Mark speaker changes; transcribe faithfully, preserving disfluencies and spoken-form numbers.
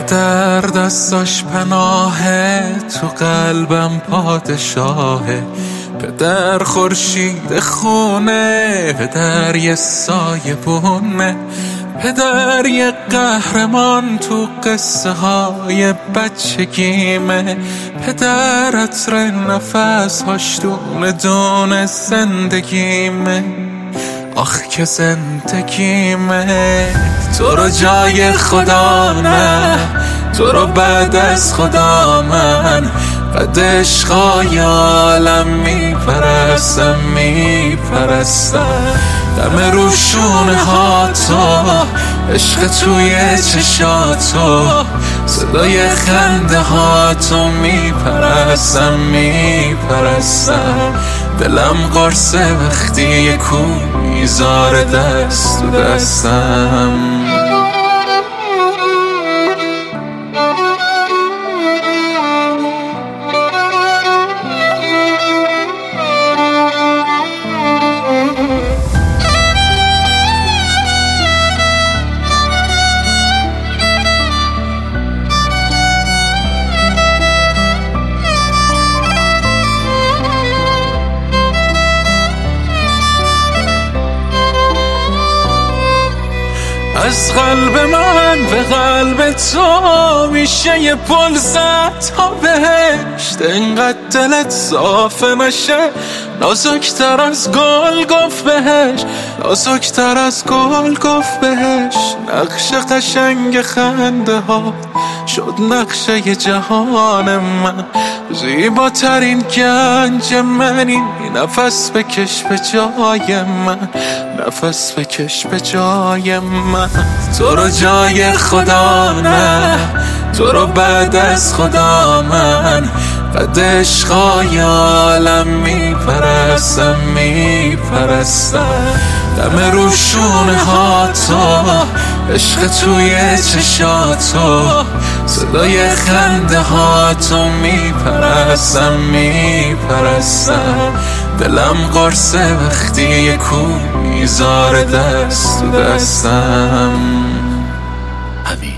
Speaker 1: پدر دستاش پناهه، تو قلبم پادشاهه. پدر خورشید خونه، پدر یه سایه بونه. پدر یه قهرمان تو قصه های بچگیمه. پدر عطر نفس هاش دونه دونه زندگیمه. آخ که زندگیمه. تو رو جای خدا نه، تو رو بعد از خدا من قد عشقای عالم میپرستم میپرستم. دم روشونه ها تو، عشق توی چشاتو، صدای خنده ها تو میپرستم میپرستم. دلم قرصه وقتی یه کو میذاره دست تو دستم. از قلب من به قلب تو میشه یه پل زد تا بهشت. انقدر دلت صافه نشه، نازکتر از گل گفت بهش، نازکتر از گل گفت بهش. نقش قشنگ خنده ها شد نقشه ی جهان من. زیباترین گنج منی، نفس بکش به جای من، نفس بکش به جای من. تو رو جای خدا نه، تو رو بعد از خدا من قد عشقای عالم میپرستم میپرستم. دم روشونه ها تو، عشق توی چشاتو، صدای خنده ها تو میپرستم میپرستم. دلم قرصه وقتی یه کو میذاره دست تو دستم. همین